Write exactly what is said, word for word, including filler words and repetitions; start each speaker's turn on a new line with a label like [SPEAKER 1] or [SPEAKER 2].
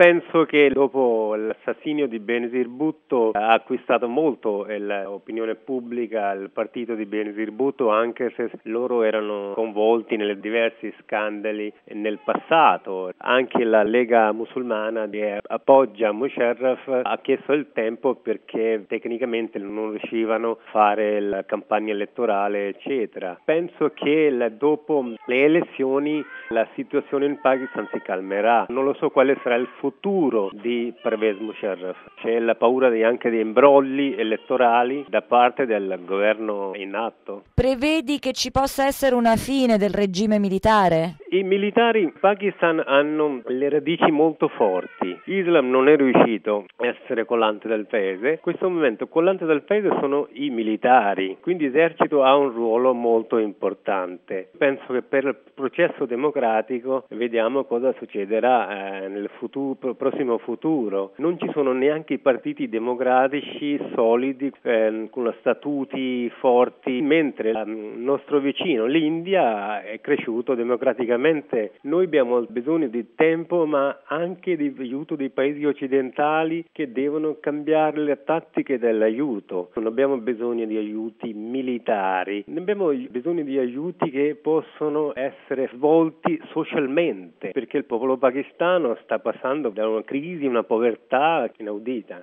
[SPEAKER 1] Penso che dopo l'assassinio di Benazir Bhutto ha acquistato molto l'opinione pubblica il partito di Benazir Bhutto, anche se loro erano coinvolti nei diversi scandali nel passato. Anche la Lega Musulmana che appoggia Musharraf ha chiesto il tempo perché tecnicamente non riuscivano a fare la campagna elettorale, eccetera. Penso che dopo le elezioni la situazione in Pakistan si calmerà. Non lo so quale sarà il futuro di Pervez Musharraf. C'è la paura di, anche di imbrogli elettorali da parte del governo in atto.
[SPEAKER 2] Prevedi che ci possa essere una fine del regime militare?
[SPEAKER 1] I militari in Pakistan hanno le radici molto forti. L'Islam non è riuscito a essere collante del paese. In questo momento collante del paese sono i militari, quindi l'esercito ha un ruolo molto importante. Penso che per il processo democratico vediamo cosa succederà eh, nel futuro, prossimo futuro. Non ci sono neanche i partiti democratici solidi eh, con statuti forti, mentre il nostro vicino, l'India, è cresciuto democraticamente. Noi abbiamo bisogno di tempo, ma anche di aiuto dei paesi occidentali che devono cambiare le tattiche dell'aiuto. Non abbiamo bisogno di aiuti militari, abbiamo bisogno di aiuti che possono essere svolti socialmente, perché il popolo pakistano sta passando da una crisi, una povertà inaudita.